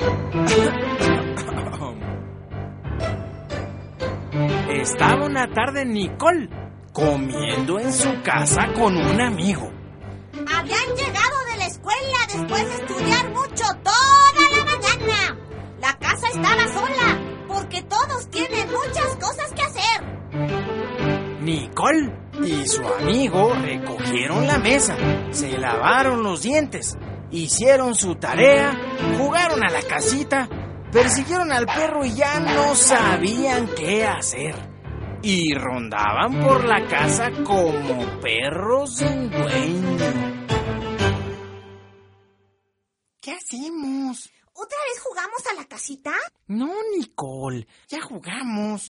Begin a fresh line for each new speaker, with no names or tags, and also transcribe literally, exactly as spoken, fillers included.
Estaba una tarde Nicole comiendo en su casa con un amigo.
Habían llegado de la escuela después de estudiar mucho toda la mañana. La casa estaba sola porque todos tienen muchas cosas que hacer.
Nicole y su amigo recogieron la mesa, se lavaron los dientes, hicieron su tarea, jugaron a la casita, persiguieron al perro y ya no sabían qué hacer. Y rondaban por la casa como perros sin dueño. ¿Qué hacemos?
¿Otra vez jugamos a la casita?
No, Nicole, ya jugamos.